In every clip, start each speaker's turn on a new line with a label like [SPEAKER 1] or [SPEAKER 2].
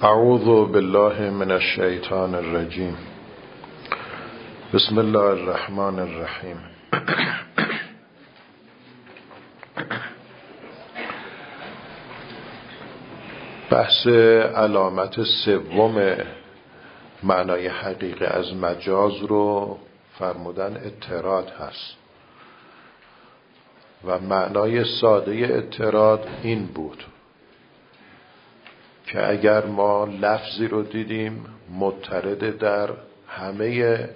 [SPEAKER 1] اعوذ بالله من الشیطان الرجیم. بسم الله الرحمن الرحیم. بحث علامت سوم معنای حقیقی از مجاز رو فرمودن اضطراد هست و معنای ساده اضطراد این بود که اگر ما لفظی رو دیدیم مضطرد در همه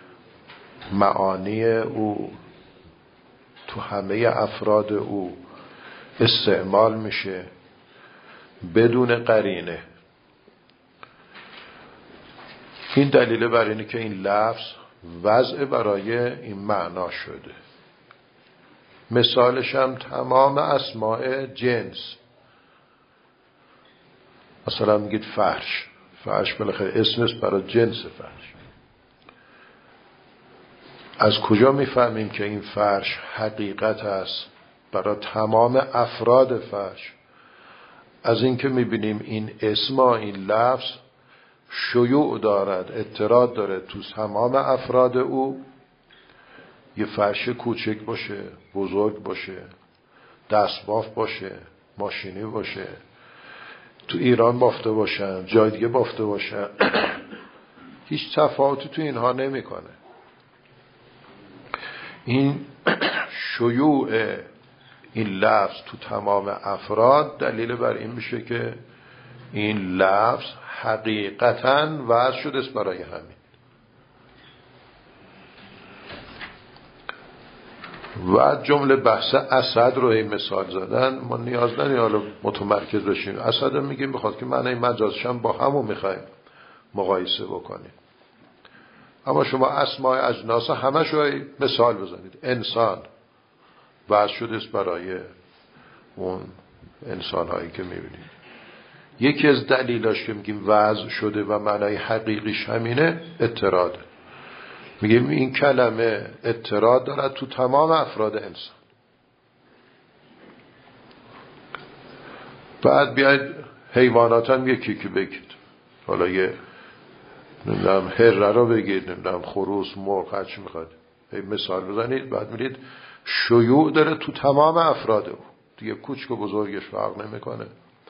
[SPEAKER 1] معانی او، تو همه افراد او استعمال میشه بدون قرینه، این دلیل بر اینه که این لفظ وضع برای این معنا شده. مثالش هم تمام اسماء جنس. مثلا میگید فرش، فرش بالاخره اسم است برای جنس فرش. از کجا میفهمیم که این فرش حقیقت است برای تمام افراد فرش؟ از اینکه میبینیم این اسم، این لفظ شیوع دارد، اضطراد داره تو تمام افراد او. یه فرش کوچک باشه، بزرگ باشه، دستباف باشه، ماشینی باشه، تو ایران بافته باشن، جای دیگه بافته باشن، هیچ تفاوتی تو اینها نمیکنه. این شیوع این لفظ تو تمام افراد دلیل بر این میشه که این لفظ حقیقتاً وضع شده است برای همین. و جمله بحث اسد رو این مثال زدن. ما نیاز نداریم حالا متمرکز بشیم. اسد رو میگیم بخواد که معنی مجازش هم با همون میخوایم مقایسه بکنیم. اما شما اسماء اجناس همش رو مثال بزنید. انسان وضع شده است برای اون انسان هایی که میبینید. یکی از دلیلاش که میگیم وضع شده و معنای حقیقیش همینه، اضطراده. میگیم این کلمه اضطراد دارد تو تمام افراد انسان. بعد بیاید حیوانات هم یکی که بگید، حالا یه نمیدونم هره رو بگید، نمیدونم خروس، مرغ، هر چی میخواد مثال بزنید. بعد میدید شیوع داره تو تمام افراد او، دیگه کوچک و بزرگش فرق نمیکنه.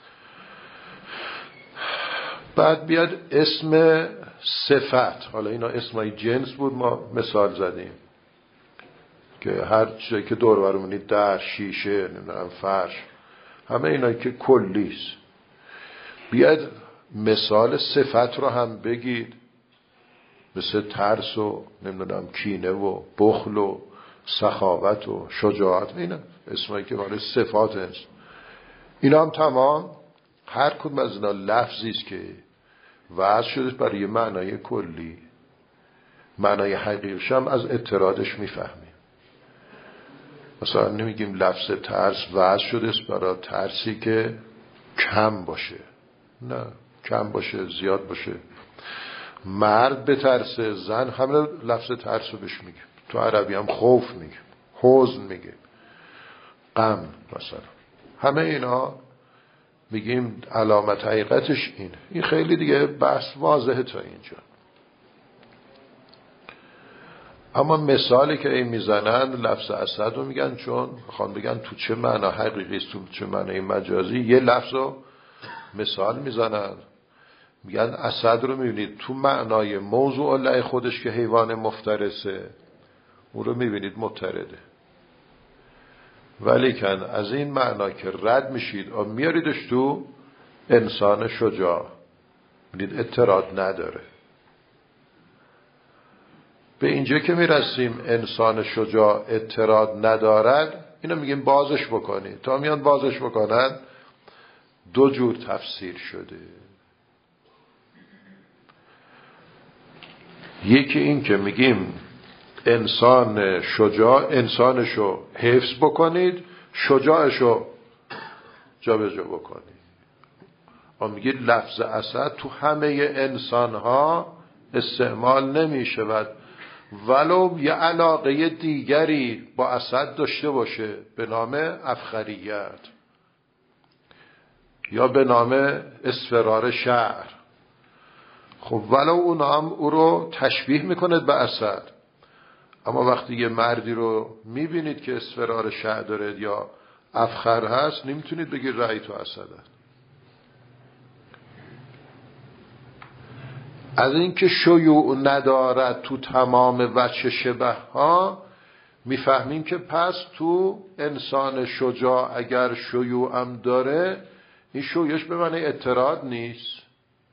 [SPEAKER 1] بعد بیاد اسم صفت، حالا اینا اسمای جنس بود، ما مثال زدیم که هر چیزی که دور برمونید، در، شیشه، نمیدونم فرش، همه اینا که کلیست. بیاد مثال صفت رو هم بگید، مثل ترس و نمیدونم کینه و بخل و سخاوت و شجاعت، اینا اسمایی که برای صفات هست. اینا هم تمام هر کدوم از اینا لفظی است که وضع شده برای معنای کلی. معنای حقیقیش هم از اضطرادش میفهمیم. مثلا نمیگیم لفظ ترس وضع شده است برای ترسی که کم باشه، نه کم باشه، زیاد باشه. مرد به ترس، زن همه لفظ ترس رو بهش میگیم. تو عربی هم خوف میگیم، حزن میگیم، غم مثلا. همه اینا میگیم علامت حقیقتش اینه. این خیلی دیگه بحث واضحه تا اینجا. اما مثالی که این میزنن لفظ اسد رو میگن، چون میخوان بگن تو چه معنا حقیقی است، تو چه معنای مجازی. یه لفظ رو مثال میزنن، میگن اسد رو میبینید تو معنای موضوع الله خودش که حیوان مفترسه، اون رو میبینید مضطرده. ولیکن از این معنا که رد میشید و میاریدش تو انسان شجاع، میدید اضطراد نداره. به اینجا که میرسیم انسان شجاع اضطراد ندارد، اینو میگیم بازش بکنید. تا میان بازش بکنن دو جور تفسیر شده. یکی این که میگیم انسان شجاع، انسانشو حفظ بکنید، شجاعشو جابجا بکنید. ما میگید لفظ اسد تو همه انسانها استعمال نمی شود، ولو یه علاقه دیگری با اسد داشته باشه به نام افخریت. یا به نام اصفرار شعر. خب ولو اون هم او رو تشبیه میکنه به اسد، اما وقتی یه مردی رو میبینید که اصفرار شعر داره یا افخر هست، نمیتونید بگید رأی تو اسد. از اینکه شیوع ندارد تو تمام وجه شبه ها میفهمیم که پس تو انسان شجاع اگر شیوع هم داره، این شیوعش به معنی اعتراض نیست.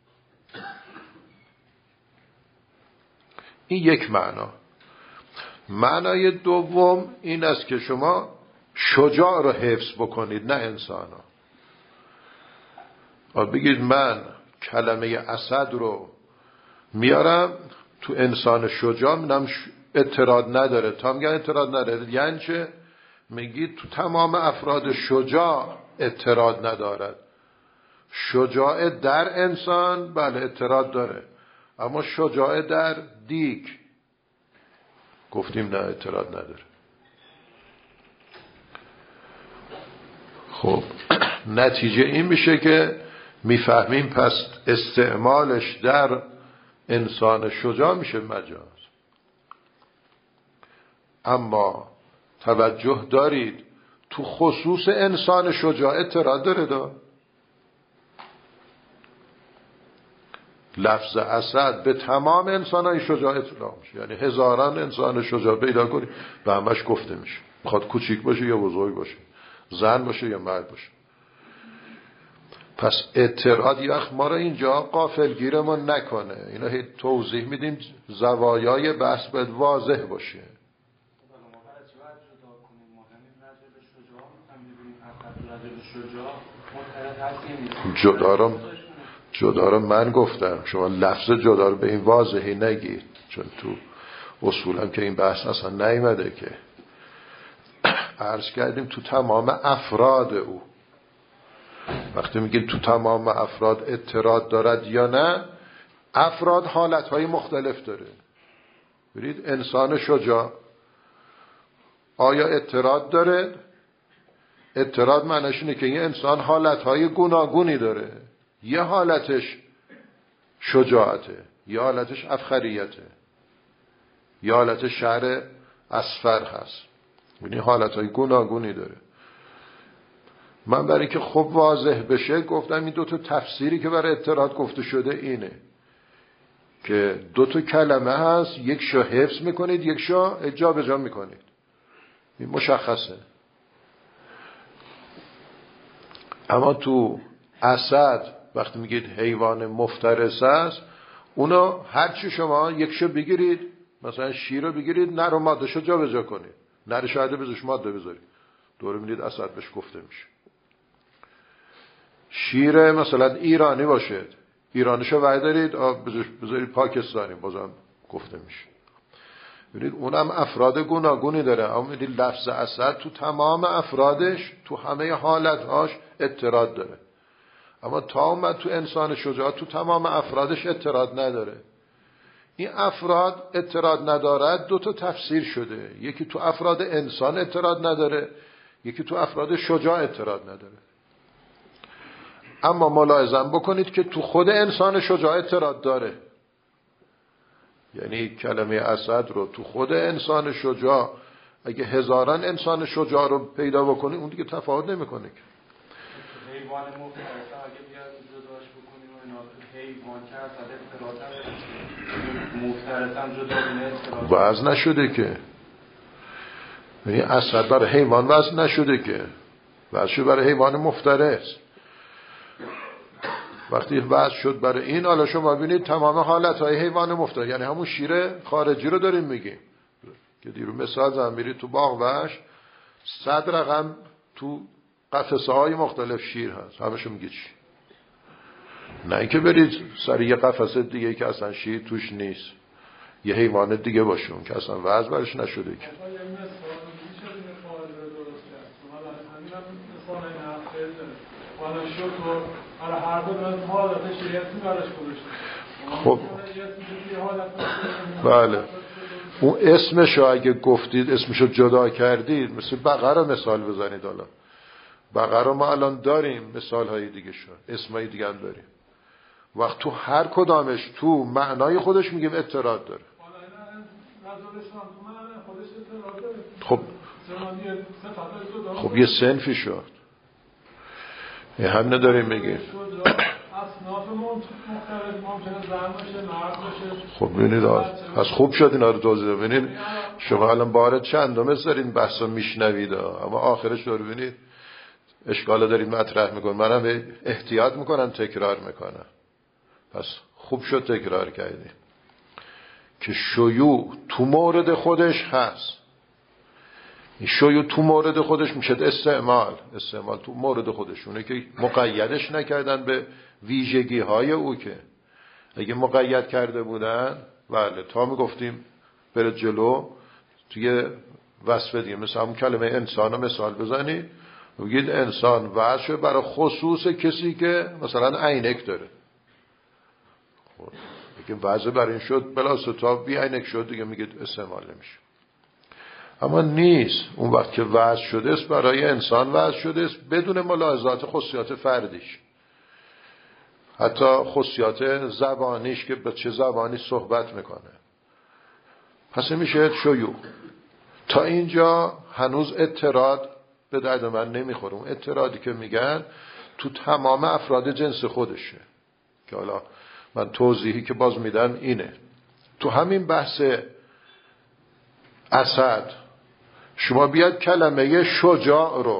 [SPEAKER 1] این یک معنا. معنای دوم این است که شما شجاع رو حفظ بکنید، نه انسان ها. بگید من کلمه اسد رو میارم تو انسان شجاع، منم اعتراض نداره. تا میگن اعتراض نداره یعنی چه؟ میگید تو تمام افراد شجاع اعتراض ندارد. شجاع در انسان بله اعتراض داره، اما شجاع در دیگ گفتیم نه اعتراض نداره. خب نتیجه این میشه که میفهمیم پس استعمالش در انسان شجاع میشه مجاز. اما توجه دارید تو خصوص انسان شجاع اعتراض داره. لفظ اسد به تمام انسانای شجاع اطلاق میشه، یعنی هزاران انسان شجاع پیدا کنی به همش گفته میشه، میخواد کوچیک باشه یا بزرگ باشه، زن باشه یا مرد باشه. پس اعتراض یخ ما را اینجا غافلگیرمون نکنه. اینا هی توضیح میدیم زوایای بحث باید واضح باشه. جدا رو من گفتم، شما لفظ جدا رو به این واضحی نگید، چون تو اصول هم که این بحث اصلا نیامده که. عرض کردیم تو تمام افراد او. وقتی میگید تو تمام افراد اعتراض دارد یا نه، افراد حالتهای مختلف داره. برید انسان شجاع آیا اعتراض داره؟ اعتراض معنیش اینه که این انسان حالتهای گوناگونی داره. یه حالتش شجاعته، یه حالتش افخریته، یه حالتش شعر اصفر هست. یعنی حالتهای گوناگونی داره. من برای که خوب واضح بشه گفتم این دو تا تفسیری که برای اعتراض گفته شده اینه که دو تا کلمه هست، یک شو حفظ میکنید، یک شو جا به جا میکنید. این مشخصه. اما تو اسد وقتی میگید حیوان مفترس است، اونا هرچی شما یکشو بگیرید، مثلا شیر رو بگیرید، نر و ماده شو جا به جا کنید، نر شاید بزش ماده بذارید، دوره میدید اسد بهش گفته میشه. شیر مثلا ایرانی باشد، ایرانیشو وردارید بذارید پاکستانی، بازم گفته میشه. ببینید اونم افراد گوناگونی داره، اما ببینید لفظ اسد تو تمام افرادش، تو همه حالتهاش اعتراض داره. اما تا اومد تو انسان شجاع تو تمام افرادش اعتراض نداره. این افراد اعتراض ندارد دو تا تفسیر شده، یکی تو افراد انسان اعتراض نداره، یکی تو افراد شجاع اعتراض نداره. اما ملاحظه بکنید که تو خود انسان شجاع اعتراض داره. یعنی کلمه اسد رو تو خود انسان شجاع اگه هزاران انسان شجاع رو پیدا بکنی اون دیگه تفاوت نمیکنه که.
[SPEAKER 2] حیوان مفترس اگه بیاد جداش بکنیم و اینا حیوان که اسد مفترس هم جدا بینه
[SPEAKER 1] وزن نشده که. یعنی اسد برای حیوان وزن نشده که، وزن شد برای حیوان مفترس. وقتی وضع شد برای این، حالا شما ببینید تمام حالتهای حیوان مفترس، یعنی همون شیر خارجی رو داریم میگیم که دیرو مثال زنبیری تو باغ وحش 100 رقم تو قفسه های مختلف شیر هست، همشو میگه چی؟ نه اینکه برید سر یه قفسه دیگه که اصلا شیر توش نیست، یه حیوان دیگه باشه اون که اصلا وضع برش نشده که. خب بله، اون اسمشو اگه گفتید، اسمشو جدا کردید، مثل بقره مثال بزنید. حالا بقره ما الان داریم، مثال های دیگه شد، اسمای دیگه هم داریم. وقت تو هر کدامش تو معنای خودش میگیم اتراد داره. خب یه صنفی شد، یه هم نداریم میگیم. خب ببینید از خوب شد اینا رو توضیح ببینید. شما الان بار چندم دارین بحثا میشنوید، اما آخرش رو ببینید اشکالا دارید مطرح میکنن. منم احتیاط میکنم تکرار میکنم. پس خوب شد تکرار کردیم که شیوع تو مورد خودش هست. این شیوع تو مورد خودش میشه استعمال تو مورد خودشونه که مقیدش نکردن به ویژگی های او. که اگه مقید کرده بودن بله تا میگفتیم بره جلو توی وصف دیگه، مثل همون کلمه انسان رو مثال بزنید بگید انسان وصف برای خصوص کسی که مثلا عینک داره. خب اگه وضع بر این شد بلا ستا بی عینک شد دیگه میگید استعمال نمیشه. اما نیست، اون وقت که وضع شده است برای انسان وضع شده است بدون ملاحظات خصوصیات فردیش، حتی خصوصیات زبانیش که به چه زبانی صحبت میکنه. پس میشه شیوع. تا اینجا هنوز اعتراض به درد من نمیخوره. اون اعتراضی که میگن تو تمام افراد جنس خودشه که حالا من توضیحی که باز میدم اینه. تو همین بحث اسد شما بیاد کلمه شجاع رو،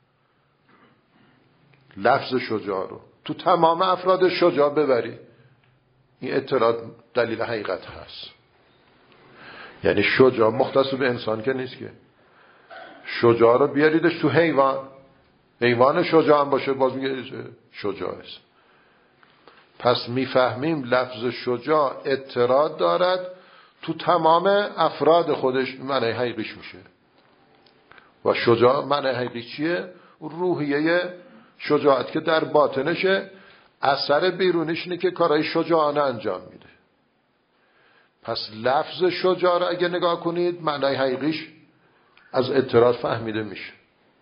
[SPEAKER 1] لفظ شجاع رو تو تمام افراد شجاع ببری، این اعتراض دلیل حقیقت هست. یعنی شجاع مختص به انسان که نیست، که شجاع رو بیاریدش تو حیوان شجاع هم باشه باز میگه شجاع است. پس میفهمیم لفظ شجاع اعتراض دارد تو تمام افراد خودش، معنی حقیقیش میشه. و شجاع معنی حقیقی چیه؟ روحیه شجاعت که در باطنشه، اثر بیرونیش اینه که کارهای شجاعانه انجام میده. پس لفظ شجاع رو اگه نگاه کنید معنی حقیقیش از اعتراض فهمیده میشه.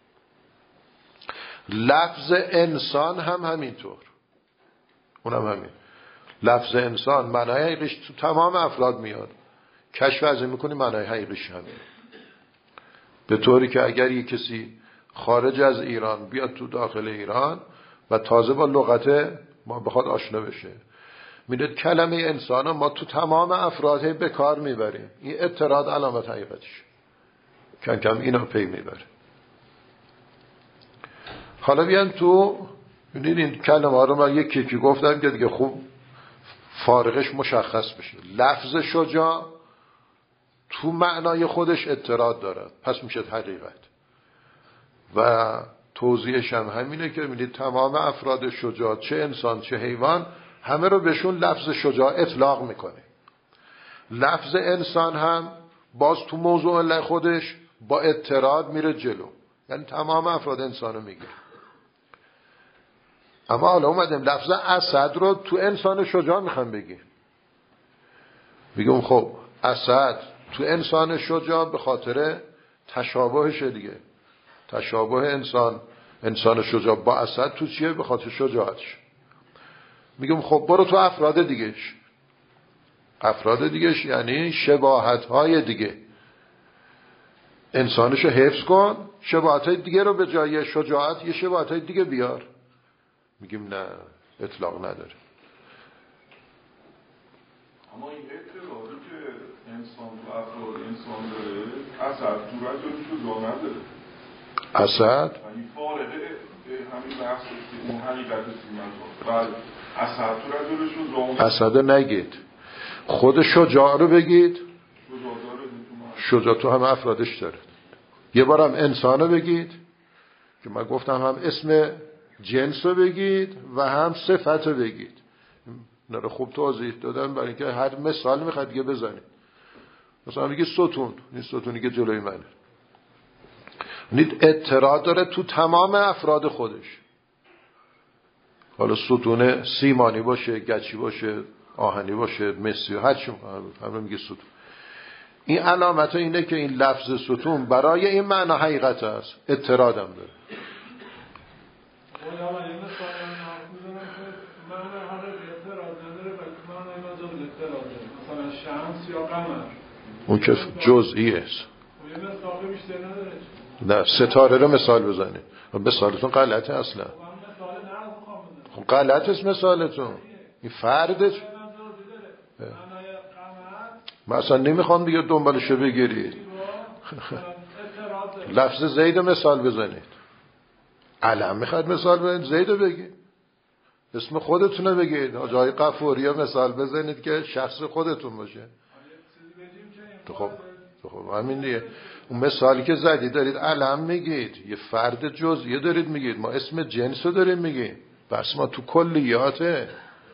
[SPEAKER 1] لفظ انسان هم همینطور، اونم همین. لفظ انسان معنی حقیقیش تو تمام افراد میاد، کشف از این میکنی معنی حقیقیش همین. به طوری که اگر یک کسی خارج از ایران بیاد تو داخل ایران و تازه با لغت ما بخواد آشنا بشه، میدید کلمه انسان ما تو تمام افراد به کار میبریم. این اعتراض علامت حقیقتش کم کم اینا پی میبره. حالا بیان تو ببینید این کلمه ها رو من یکی یکی گفتم که دیگه خوب فارغش مشخص بشه. لفظ شجاع تو معنای خودش اعتراض دارد، پس میشه حقیقت. و توضیحش هم همینه که میدید تمام افراد شجاع، چه انسان چه حیوان، همه رو بهشون لفظ شجاع اطلاق میکنه. لفظ انسان هم باز تو موضوع خودش با اعتراض میره جلو، یعنی تمام افراد انسان رو میگه. اما حالا اومدیم لفظ اسد رو تو انسان شجاع میخوام بگیم. میگم خب اسد تو انسان شجاع به خاطر تشابهشه دیگه. تشابه انسان شجاع با اسد تو چیه؟ به خاطر شجاعتش. میگم خب برو تو افراد دیگهش. افراد دیگهش یعنی شباهت‌های دیگه. انسانشو حفظ کن، شباهت‌های دیگه رو به جای شجاعت یه شباهت‌های دیگه بیار. میگیم نه، اطلاق نداره.
[SPEAKER 3] اما این اعتراضی که انسان و افراد انسان داره، اسد تو رجل شجاع نداره.
[SPEAKER 1] اسد
[SPEAKER 3] یعنی فارغه همین بحث که اون حقیقت سیمت بله اسد تو رجل شجاع
[SPEAKER 1] اسد نگید، خود شجاع رو بگید. شجاع تو هم افرادش داره. یه بارم انسان رو بگید که من گفتم هم اسم جنس رو بگید و هم صفت رو بگید. اینا رو خوب توضیح دادم برای اینکه هر مثال میخواد دیگه بزنید. مثلا میگه ستون، این ستونی که جلوی منه، اعتراض داره تو تمام افراد خودش. حالا ستون سیمانی باشه، گچی باشه، آهنی باشه، مسی و هر چی همه میگه ستون. این علامت اینه که این لفظ ستون برای این معنی حقیقت است، اعتراض هم داره.
[SPEAKER 2] شمس یا قمر.
[SPEAKER 1] اون که جزئی است. نه ستاره رو مثال بزنید. مثالتون غلطه اصلا. خب غلط است مثالتون. این فردش من اصلا نمیخوام دیگه دنبالشو بگیرید. لفظ زید رو مثال بزنید. علم میخواد مثال بزنید، زید رو بگید. اسم خودتون رو بگید. جای غفوری رو مثال بزنید که شخص خودتون باشه. خب همین دیگه. اون مثالی که زدید دارید علم میگید، یه فرد جزئی دارید میگید، ما اسم جنس رو داریم میگیم. بس ما تو کلیاته.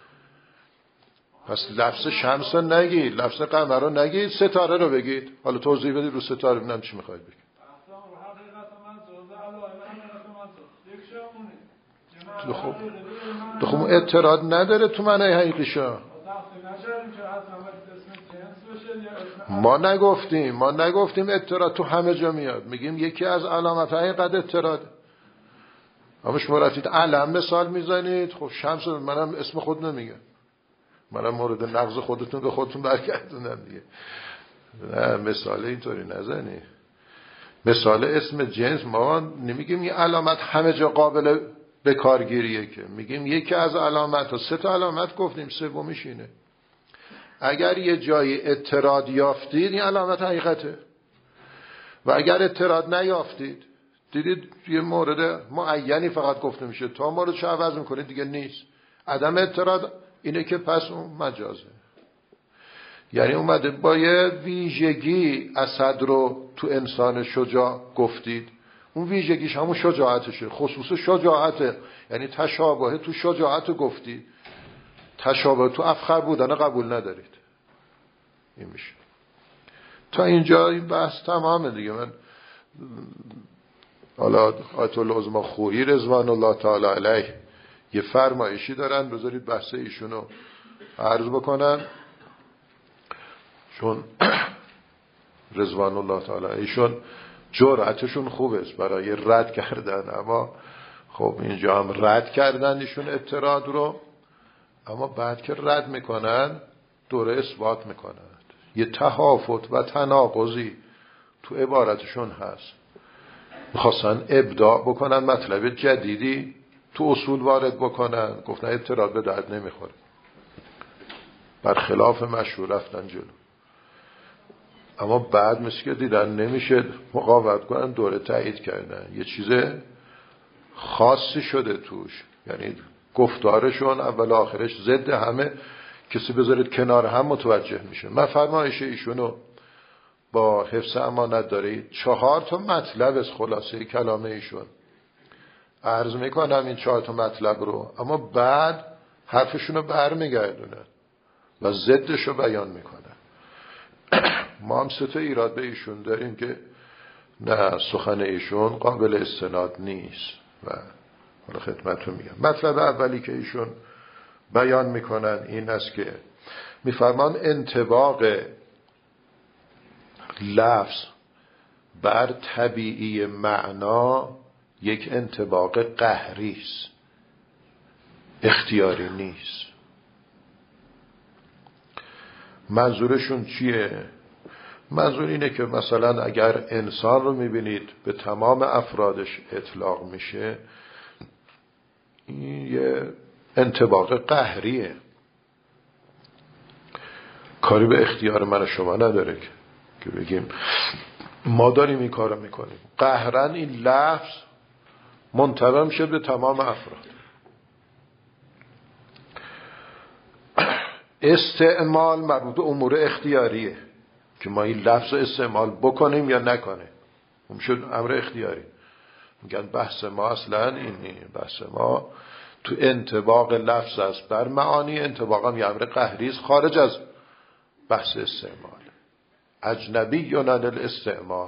[SPEAKER 1] پس لفظ شمس رو نگید، لفظ قمر رو نگید، ستاره رو بگید. حالا توضیح بدید رو ستاره ببینم چی میخواید بگید. خب اعتراض نداره تو معنی حقیقیشا. ما نگفتیم اعتراض تو همه جا میاد. میگیم یکی از علامت حقیقت اعتراض. اما شما رفتید علم مثال میزنید. خب شمس منم اسم خود نمیگم، منم مورد نقض خودتون به خودتون برگردونم دیگه. نه مثال اینطوری نزنید. مثال اسم جنس ما نمیگیم یه علامت همه جا قابل به کارگیریه، که میگیم یکی از علامت ها. 3 تا علامت گفتیم، سومیش اینه. اگر یه جایی اعتراض یافتید این علامت حقیقته، و اگر اعتراض نیافتید دیدید یه مورد معینی فقط گفته میشه، تا موردش عوض میکنید دیگه نیست. عدم اعتراض اینه که پس اون مجازه. یعنی اومده با یه ویژگی اسد رو تو انسان شجاع گفتید، اون ویژگیش همون شجاعتشه، خصوص شجاعته. یعنی تشابه تو شجاعت گفتید، تشابه تو افخر بودن قبول ندارید. این میشه. تا اینجا این بحث تمامه دیگه. من حالا آیت العظما خویی رضوان الله تعالی علیه یه فرمایشی دارن، بذارید بحث ایشونو عرض بکنن، چون رضوان الله تعالی ایشون جرأتشون خوبه برای رد کردن. اما خب اینجا هم رد کردن ایشون اعتراض رو، اما بعد که رد میکنن دوره اثبات میکنن. یه تهافت و تناقضی تو عبارتشون هست. میخواستن ابداع بکنن، مطلب جدیدی تو اصول وارد بکنن، گفتن اعتراض به درد نمیخوره، برخلاف مشهور رفتن جلو. اما بعد مثل که دیدن نمیشه مقاومت کنن، دوره تایید کردن. یه چیز خاصی شده توش، یعنی گفتارشون اول آخرش ضد همه. کسی بذارید کنار هم متوجه میشه. من فرمایش ایشونو با حفظ امانت دارید 4 تا مطلب از خلاصه کلام ایشون عرض میکنم، این 4 تا مطلب رو، اما بعد حرفشونو برمیگردونن و ضدشو بیان میکنن. ما هم 3 تا ایراد به ایشون داریم که نه، سخن ایشون قابل استناد نیست. و حالا خدمتتون میگم. مطلب اولی که ایشون بیان میکنن این است که میفرمان انطباق لفظ بر طبیعی معنا یک انطباق قهری است، اختیاری نیست. منظورشون چیه؟ منظور اینه که مثلا اگر انسان رو میبینید به تمام افرادش اطلاق میشه، این یه انطباق قهریه، کاری به اختیار من و شما نداره که بگیم ما داریم این کارو میکنیم. قهرن این لفظ منطبق میشه به تمام افراد. استعمال مربوط به امور اختیاریه که ما این لفظ رو استعمال بکنیم یا نکنیم، اون میشه امر اختیاری. میگن بحث ما اصلا این نیست. بحث ما تو انطباق لفظ است بر معانی. انطباق هم یه امر قهری است خارج از بحث استعمال. اجنبی عن الاستعمال.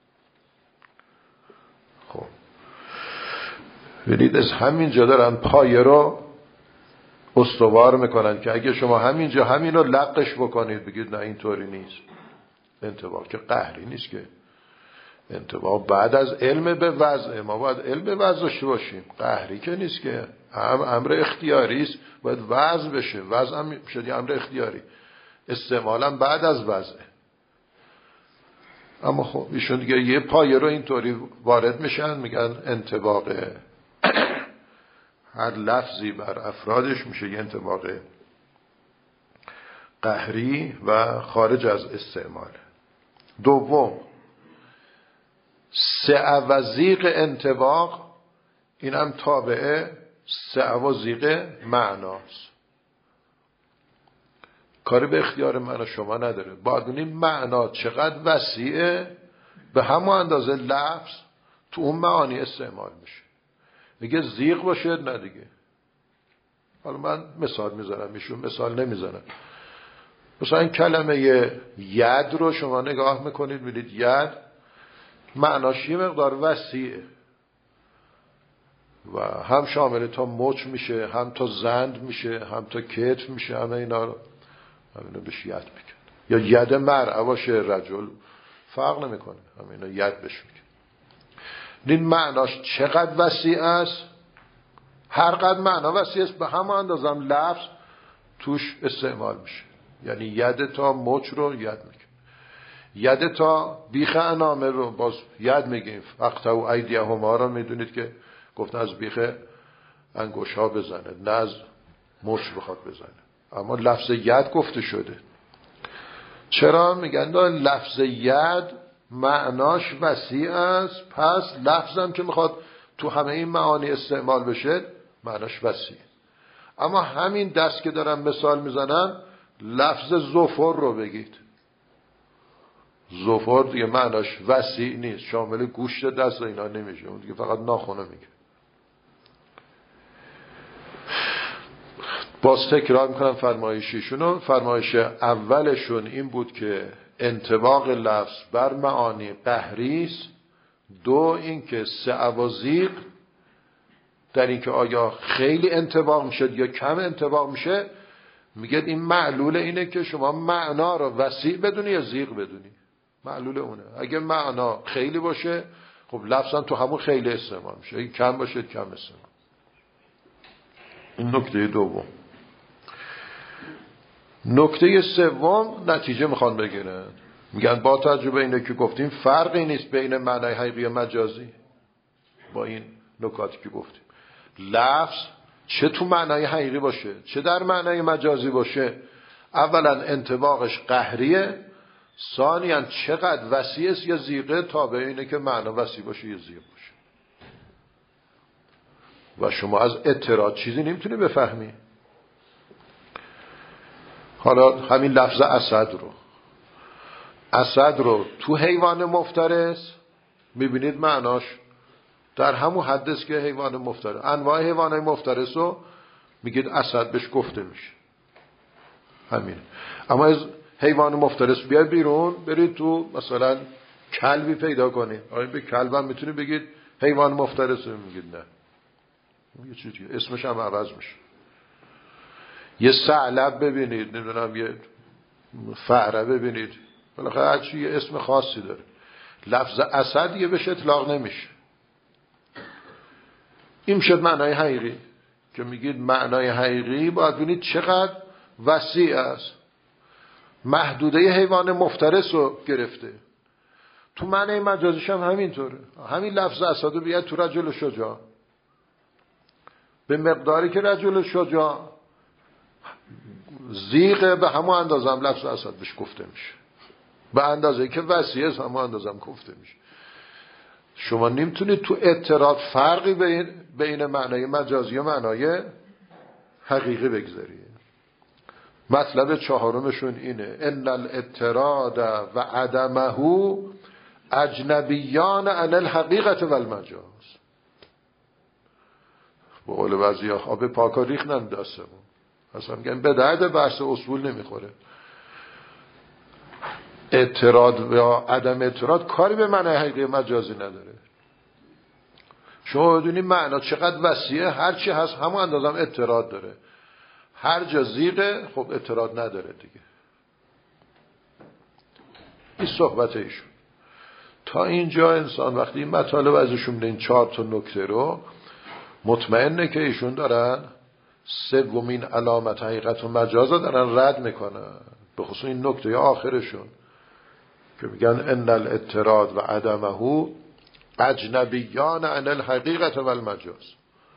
[SPEAKER 1] خب ببینید از همینجا دارن پایه رو استوار میکنن که اگه شما همینجا همین رو لقش بکنید بگید نه اینطوری نیست. انطباق که قهری نیست که. انطباق بعد از علم به وضع، ما باید علم به وضع داشته باشیم. قهری که نیست که، امر اختیاری است، باید وضع بشه. وضع هم شد امر اختیاری. استعمالم بعد از وضعه. اما خب ایشون دیگه یه پایه رو اینطوری وارد میشن، میگن انطباق هر لفظی بر افرادش میشه یه انطباق قهری و خارج از استعمال. دوم، سع و زیغ انطباق، اینم تابعه سع و زیغ معناست. کاری به اختیار من و شما نداره. باید ببینیم معنا چقدر وسیعه، به همون اندازه لفظ تو اون معانی استعمال میشه. میگه زیغ باشه نه دیگه. حالا من مثال میزنم، ایشون مثال نمیزنم. مثلا این کلمه ید رو شما نگاه میکنید میدید ید معناش یه مقدار وسیعه و هم شامل تا مچ میشه، هم تا زند میشه، هم تا کتف میشه، همه اینا رو همینو بهش ید میگن. یا ید مرأة باشه رجل، فرق نمیکنه، همه اینا ید بهش میگن. این معناش چقدر وسیع است، هر قدر معنا وسیع است به همه اندازم لفظ توش استعمال میشه. یعنی ید تا مچ رو ید میگه، ید تا بیخ انامه رو باز ید میگیم. فقطعوا ایدیهما رو میدونید که گفتن از بیخ انگوش ها بزنه، نه از مچ بخواد بزنه، اما لفظ ید گفته شده. چرا میگن لفظ ید معناش وسیع است، پس لفظم که میخواد تو همه این معانی استعمال بشه معناش وسیع. اما همین دست که دارم مثال میزنم، لفظ زفر رو بگید، زفر دیگه معناش وسیع نیست، شامل گوشت دست اینا نمیشه، اون دیگه فقط ناخنه میگه. باز تکرار میکنم فرمایشیشونو. فرمایش اولشون این بود که انطباق لفظ بر معانی قهری است. دو، این که سع و زیغ در این که آیا خیلی انطباق میشه یا کم انطباق میشه. میگه این معلول اینه که شما معنا رو وسیع بدونی یا زیغ بدونی، معلول اونه. اگه معنا خیلی باشه خب لفظا تو همون خیلی استعمال میشه، اگه کم باشه کم استعمال. این نکته دوم. نکته سوم، نتیجه میخوان بگیرن، میگن با تجربه اینه که گفتیم فرقی نیست بین معنای حقیقی و مجازی. با این نکاتی که گفتیم لفظ چه تو معنای حقیقی باشه چه در معنای مجازی باشه، اولا انطباقش قهریه، ثانیاً چقدر وسیع است یا زیغه، تابع اینه که معنا وسیع باشه یا زیغ باشه. و شما از اعتراض چیزی نمیتونی بفهمی. حالا همین لفظ اسد رو تو حیوان مفترس میبینید معناش در همون حد است که حیوان مفترس. انواع حیوانات مفترس رو میگید اسد بهش گفته میشه، همین. اما از حیوان مفترس بیاید بیرون، برید تو مثلا کلبی پیدا کنید، آیا به کلبم میتونی بگید حیوان مفترس؟ میگید نه، یه چیزی اسمش هم عوض میشه. یه ثعلب ببینید، نمیدونم یه فأره ببینید، بالاخره هر چی یه اسم خاصی داره. لفظ اسد یه بهش اطلاق نمیشه. این شد معنای حقیقی که میگید معنای حقیقی باید ببینید چقدر وسیع است، محدوده حیوان مفترس رو گرفته. تو معنای مجازیش هم همینطوره. همین لفظ اسد رو بیاد تو رجل شجاع، به مقداری که رجل شجاع زیغ به همون اندازه هم لفظ اسد بهش گفته میشه، به اندازه که وسیع است همون اندازه هم گفته میشه. شما نمیتونید تو اعتراض فرقی بین معنای مجازی و معنای حقیقی بگذارید. مطلب چهارمشون اینه ان الاعتراض و عدمه اجنبیان عن الحقیقت و المجاز. به قول بعضیا آب پاکا ریختن دستمون، اصلا میگن به درد بحث اصول نمیخوره. اعتراض یا عدم اعتراض کاری به معنای حقیقی مجازی نداره. شما بدونید معنا چقدر وسیعه، هر چی هست همون اندازه هم اعتراض داره. هر جا زیغه خب اعتراض نداره دیگه. این صحبت ایشون. تا اینجا انسان وقتی این مطالب ازشون این 4 تا نکته رو مطمئنه که ایشون دارن سومین علامت حقیقت و مجاز رو دارن رد میکنن. به خصوص این نکته آخرشون که میگن ان الاعتراض و عدمه اجنبیان عن الحقیقت و المجاز.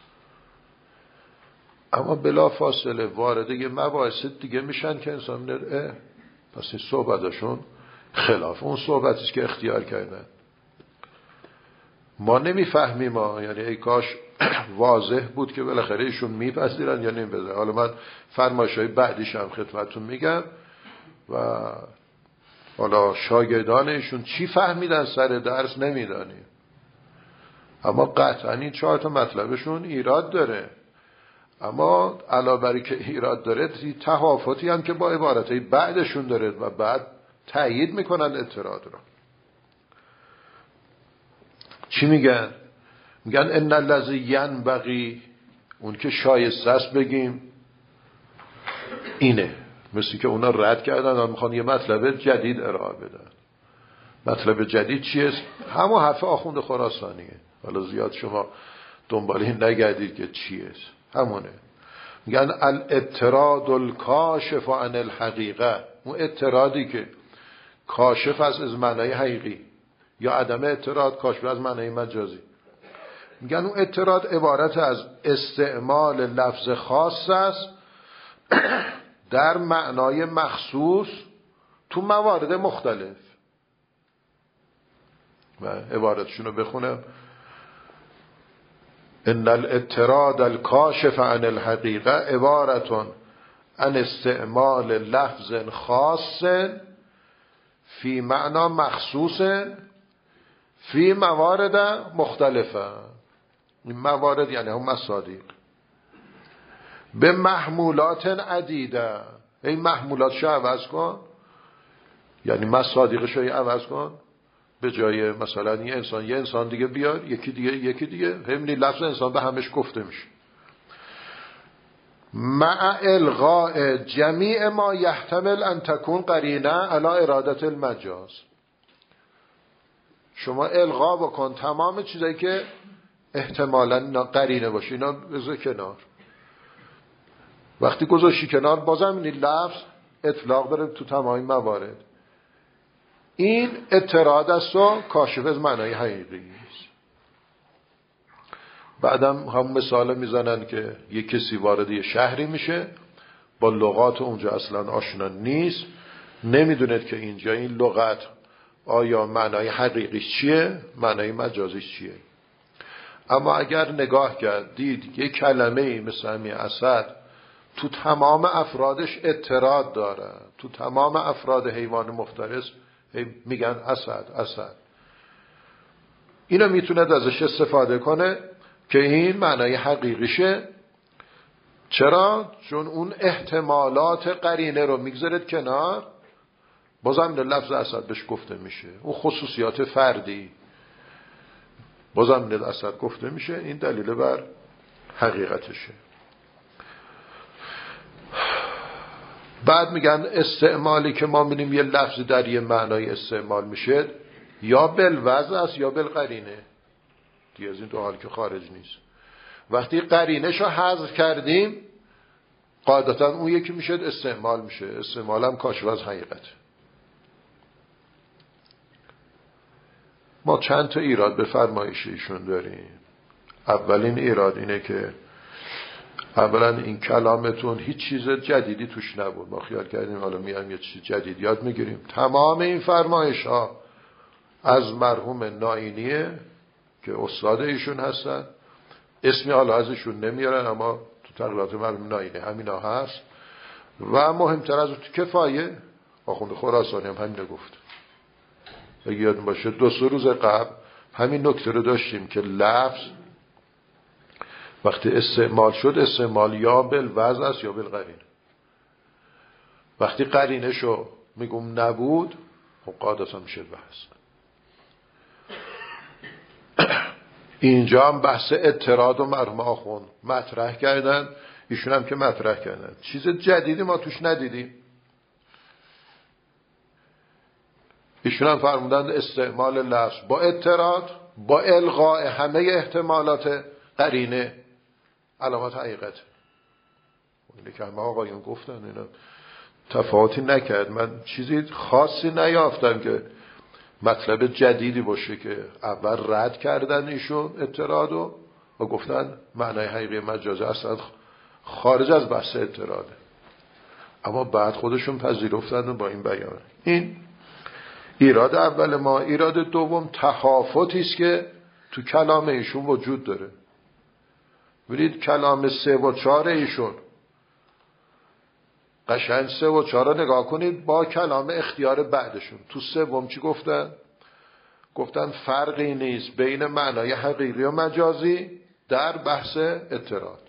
[SPEAKER 1] اما بلا فاصله وارد یه مباحث دیگه میشن که انسان میگه پس این صحبتشون خلاف اون صحبتیست که اختیار کردن. ما نمیفهمیم یعنی ای کاش واضح بود که بالاخره ایشون میپذیرن یا نمیپذیرن. حالا من فرمایش‌های بعدیش هم خدمتتون میگم و حالا شاگردان ایشون چی فهمیدن سر درس نمیدانیم، اما قطعا این 4 تا مطلبشون ایراد داره. اما علاوه بر که ایراد داره تهافتی هم که با عبارتهای بعدشون داره و بعد تأیید میکنن اعتراض رو. چی میگن؟ میگن ان الذی ینبغی، اون که شایسته است بگیم اینه. مثل که اونا رد کردن و میخوان یه مطلب جدید ارائه بدن. مطلب جدید چیه؟ همون حرف آخوند خراسانیه. حالا زیاد شما دنبال این نگردید که چیه، همونه. میگن الاعتراض الکاشف عن الحقیقه، اون اعتراضی که کاشف از معنای حقیقی، یا عدم اعتراض کاشف از معنای مجازی. میگن اون اعتراض عبارت از استعمال لفظ خاص است در معنای مخصوص تو موارد مختلف. و عبارتشون رو بخونم: ان الاعتراض الکاشف عن الحقیقه عبارت عن استعمال لفظ خاص فی معنا مخصوص فی موارد مختلفه. این موارد یعنی هم مصادیق به محمولات عدیده. این محمولات شو عوض کن، یعنی مصادیقش رو عوض کن. به جای مثلا یه انسان دیگه بیار، یکی دیگه همین لفظ انسان به همش گفته میشه. مع الغاء جمیع ما یحتمل ان تکون قرینه علی ارادت المجاز. شما الغا بکن تمام چیزایی که احتمالاً قرینه باشه، اینا بذار کنار. وقتی گذاشتی کنار بازم این لفظ اطلاق داره تو تمام موارد. این اعتراض است و کاشف از معنای حقیقی است. بعدم هم مثال میزنن که یک کسی وارد یه شهری میشه، با لغات اونجا اصلا آشنا نیست، نمیدونه که اینجا این لغت آیا معنای حقیقیش چیه، معنای مجازیش چیه. اما اگر نگاه کرد دید یک کلمه مثل همین اسد تو تمام افرادش اعتراض داره، تو تمام افراد حیوان مفترس میگن اسد، اینو میتونه ازش استفاده کنه که این معنای حقیقیشه. چرا؟ چون اون احتمالات قرینه رو میگذارد کنار، بازم لفظ اسد بهش گفته میشه. اون خصوصیات فردی بازم اسد گفته میشه. این دلیل بر حقیقتشه. بعد میگن استعمالی که ما می‌بینیم یه لفظ در یه معنای استعمال میشه، یا بالوضع است یا بالقرینه. دیگه از این دو حال که خارج نیست. وقتی قرینه‌شو حذف کردیم قاعدتاً اون یکی میشه استعمال میشه. استعمال هم کاشف از حقیقت. ما چند تا ایراد به فرمایش ایشون داریم. اولین ایراد اینه که اولا این کلامتون هیچ چیز جدیدی توش نبود. ما خیال کردیم حالا میایم یه چیز جدید یاد میگیریم. تمام این فرمایش ها از مرحوم نائینیه که استاد ایشون هستن. اسمی حالا ازشون نمیارن اما تو تقریرات مرحوم نائینی همینا هست. و مهمتر از اون تو کفایه آخوند خراسانی هم همین گفت. اگه یاد باشه 2-3 روز قبل همین نکته رو داشتیم که لفظ وقتی استعمال شد استعمال یا بالوضع است یا بالقرینه. وقتی قرینه شو میگم نبود خب قاعدتا میشه بحث. اینجا هم بحث اعتراض و مرحوم آخوند مطرح کردن، ایشون هم که مطرح کردن. چیز جدیدی ما توش ندیدیم. ایشون هم فرمودن استعمال لفظ با اعتراض با الغاء همه احتمالات قرینه علامت حقیقت. اینه که همه آقایون گفتن اینا تفاوتی نکرد. من چیزی خاصی نیافتم که مطلب جدیدی باشه که اول رد کردن ایشون اعتراضو و گفتن معنای حقیقی مجازی اصلا خارج از بحث اعتراضه، اما بعد خودشون پذیرفتن و با این بیان. این ایراد اول ما. ایراد دوم تخافتی است که تو کلام ایشون وجود داره. ببینید کلام 3 و 4 ایشون، قشنگ 3 و 4 رو نگاه کنید با کلام اختیار بعدشون. تو سوم چی گفتن؟ گفتن فرقی نیست بین معنای حقیقی و مجازی در بحث اعتراض.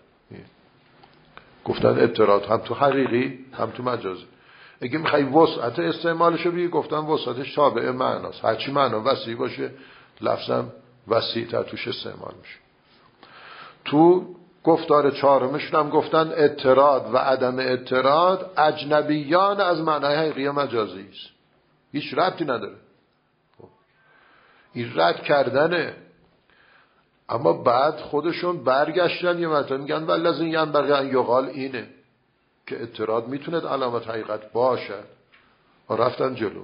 [SPEAKER 1] گفتن اعتراض هم تو حقیقی هم تو مجازی. اگه میخوای وسعت استعمالشو بگی، گفتن وسعتش تابع معناست. هرچی معنا وسیع باشه لفظم وسیع تر توش استعمال میشه. تو گفتار 4مشون هم گفتن اعتراض و عدم اعتراض اجنبیان از معنای حقیقی مجازی است، هیچ ربطی نداره. این رد کردنه. اما بعد خودشون برگشتن یه مطلب میگن والذین ینبغی ان یقال اینه که اعتراض میتونه علامت حقیقت باشد و رفتن جلو.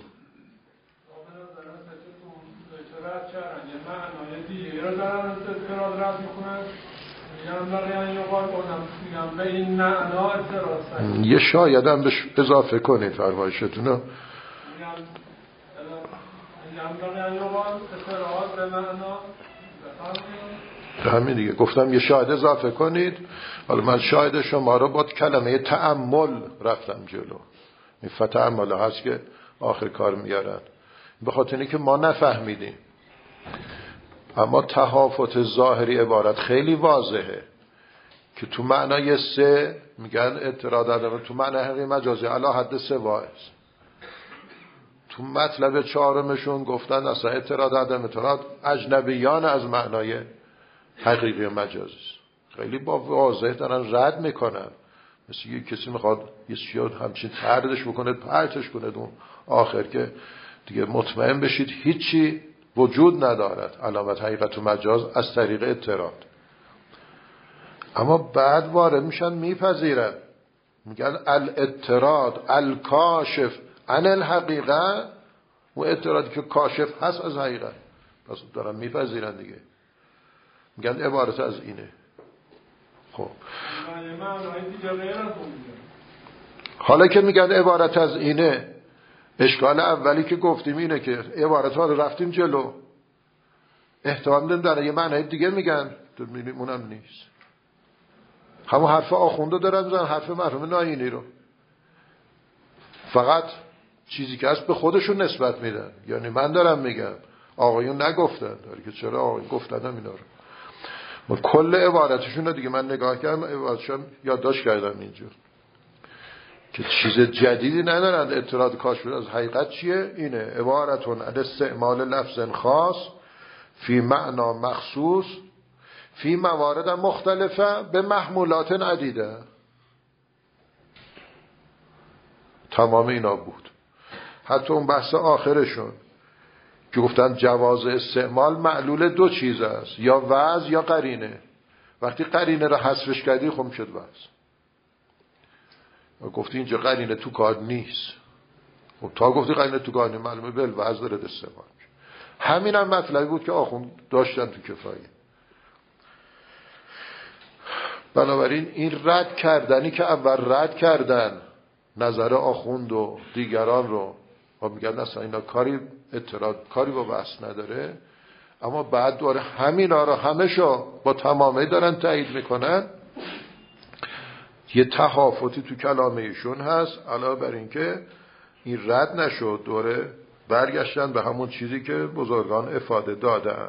[SPEAKER 1] یه شاید هم بهش اضافه کنید فرمایشتون رو. همین دیگه گفتم یه شاهد اضافه کنید. حالا من شاهد شما رو با کلمه تأمل رفتم جلو. این فتأمل هست که آخر کار میارن، به خاطر اینکه ما نفهمیدیم. اما تهافت ظاهری عبارت خیلی واضحه که تو معنای 3 میگن اعتراض عدم، تو معنای حقیقی مجازی علی حد سواء است. تو مطلب 4مشون گفتن اصلا اعتراض عدم اعتراض اجنبیان از معنای حقیقی مجازی است. خیلی با واضح دارن رد میکنن. مثل یه کسی میخواد یه چیز همچین تردش بکنه پرتش کنه اون آخر که دیگه مطمئن بشید هیچی وجود ندارد علامت حقیقت و مجاز از طریق اعتراض. اما بعد وارد میشن میپذیرن، میگن الاعتراض الکاشف عن الحقیقه، و اعتراضی که کاشف هست از حقیقت. پس دارن میپذیرن دیگه، میگن عبارت از اینه. خب حالا که میگن عبارت از اینه، اشکال اولی که گفتیم اینه که عبارت ها رو رفتیم جلو، احتمال دارن در یه معنی دیگه میگن، اونم نیست. همون حرف آخونده دارن زن، حرف مرحوم ناینی رو فقط چیزی که هست به خودشون نسبت میدن. یعنی من دارم میگم آقایون نگفتن، داری که چرا آقایون گفتن هم اینا رو. من کل عبارتشون رو دیگه من نگاه کردم، عبارتشون یادداشت کردم اینجور که چیز جدیدی ندارن. اعتراض کاشف از حقیقت چیه؟ اینه عبارتون عن استعمال لفظ خاص فی معنا مخصوص فی موارد مختلفه به محمولات عدیده. تمام اینا بود. حتی اون بحث آخرشون که گفتن جواز استعمال معلول 2 چیز است، یا وضع یا قرینه. وقتی قرینه رو حذفش کردی خب شد وضع. و گفتی اینجا قرینه تو کار نیست. و تا گفتی قرینه تو کار نیست معلومه بل وضع داره استعمال. همین هم مطلبی بود که آخوند داشتن تو کفایه. بنابراین این رد کردنی که اول رد کردن نظر آخوند و دیگران رو و میگن اصلا اینا کاری با بحث نداره، اما بعد دواره همینا رو همشو با تمامه دارن تایید میکنن. یه تهافتی تو کلام ایشون هست، علاوه بر این که این رد نشد دوره برگشتن به همون چیزی که بزرگان افاده دادن.
[SPEAKER 3] همون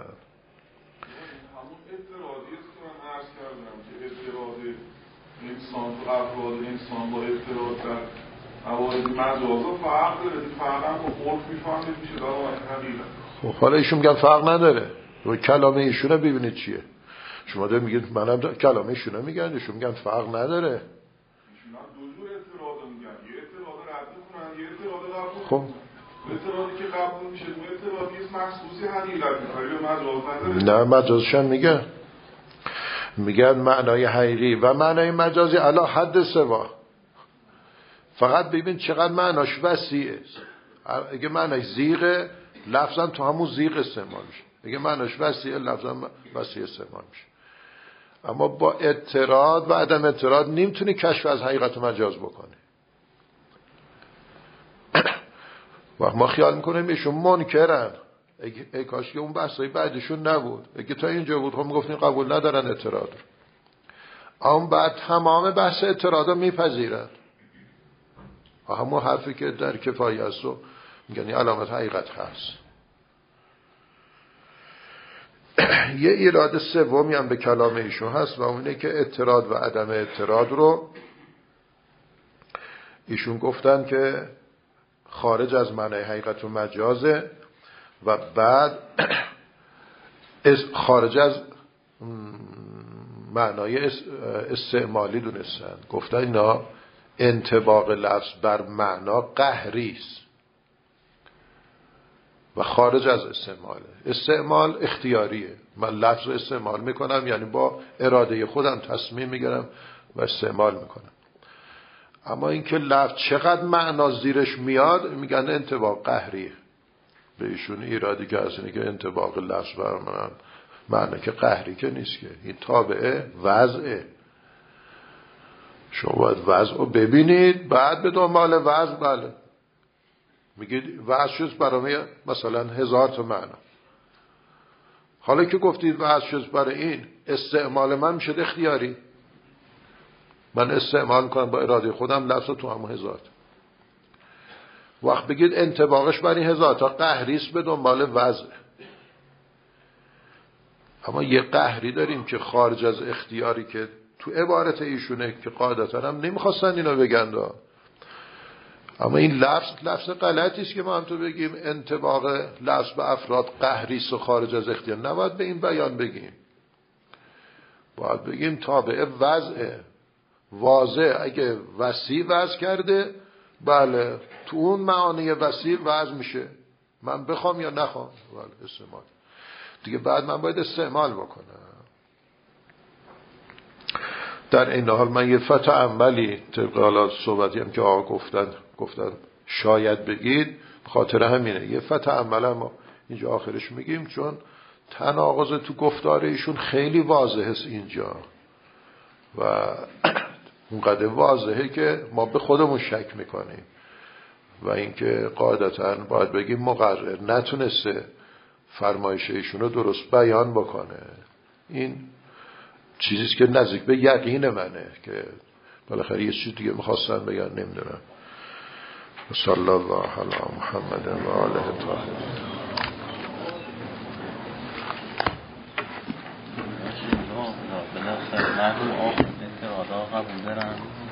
[SPEAKER 3] اعتراضی است که من عرض کردم که اعتراض انسان و افراد انسان با اعتراض در موارد مجازا فرق داره. فرق هم با عرف میفهمید میشه در حقیقت.
[SPEAKER 1] خب حالا ایشون میگن فرق نداره. و کلام ایشون رو ببینید چیه. شما دارید میگید منم کلام ایشون رو میگن، ایشون میگن فرق نداره.
[SPEAKER 3] ایشون هم دو جور اعتراض میگن، یه اعتراض رد میکنن یه اعتراض قبول.
[SPEAKER 1] خب
[SPEAKER 3] اعتراضی که قبول میشه اون اعتراضی است مخصوصی حقیقت میخوایی به مجاز نداره.
[SPEAKER 1] نه مجازش هم میگن معنای حقیقی و معنای مجازی علی حد سوا. فقط ببین چقدر معناش وسیعه. اگه معناش زیغه، لفظا تو همون زیغ استعمال میشه. اگه معناش وسیعه، لفظا وسیع استعمال میشه. اما با اعتراض و عدم اعتراض نمیتونی کشف از حقیقت مجاز بکنی. وقت ما خیال میکنیم ایشون منکرن، ای کاش که اون بحثای بعدشون نبود. اگه تا اینجا بود خب میگفتیم قبول ندارن اعتراض. اما بعد تمام بحث اعتراضا میپذیرن. همون حرفی که در کفایه است و میگن علامت حقیقت هست. یه ایراد سومی هم به کلام ایشون هست و اونه که اعتراض و عدم اعتراض رو ایشون گفتن که خارج از معنای حقیقت و مجازه و بعد خارج از معنای استعمالی دونستن. گفتن اینا انطباق لفظ بر معنا قهری است و خارج از استعمال اختیاریه. من لفظ رو استعمال میکنم، یعنی با اراده خودم تصمیم میگیرم و استعمال میکنم. اما اینکه لفظ چقدر معنا زیرش میاد میگن انطباق قهریه. به ایشون ایرادی که هست اینه که انطباق لفظ بر معنا که قهری که نیست، که این تابعه وضعه. شما باید وضع رو ببینید بعد به دنبال وضع. بله میگید وضع شد برای مثلا 1000 تا معنا. حالا که گفتید وضع شد برای این، استعمال من میشه اختیاری. من استعمال کنم با اراده خودم لفظ تو همون 1000. وقت بگید انطباقش برای 1000 تا قهریست به دنبال وضع. اما یه قهری داریم که خارج از اختیاری که تو عبارت ایشونه که قاعدتا هم نمیخواستن اینو بگن دا. اما این لفظ غلطی است که ما هم تو بگیم انطباق لفظ به افراد قهریست و خارج از اختیار. نباید به این بیان بگیم، باید بگیم تابع وضعه. واضح اگه وسیع وضع کرده، بله تو اون معانی وسیع وضع میشه، من بخوام یا نخوام. بله استعمال دیگه بعد من باید استعمال بکنم. در این حال من یه فتح عملی طبق حالا صحبتی هم که آقا گفتن شاید بگید، خاطر همینه یه فتح عمل هم اینجا آخرش میگیم، چون تناقض تو گفتار ایشون خیلی واضحه است اینجا و اونقدر واضحه که ما به خودمون شک میکنیم و اینکه قاعدتاً باید بگیم مقرر نتونسته فرمایش ایشون رو درست بیان بکنه. این چیزیست که نزدیک به یقین منه که بالاخره یه چیز دیگه میخواستن بگن، نمیدونم. صلی الله علی محمد و آله الطاهرین.
[SPEAKER 4] بالاخره مردم آخر اعتراضا قبول دارن.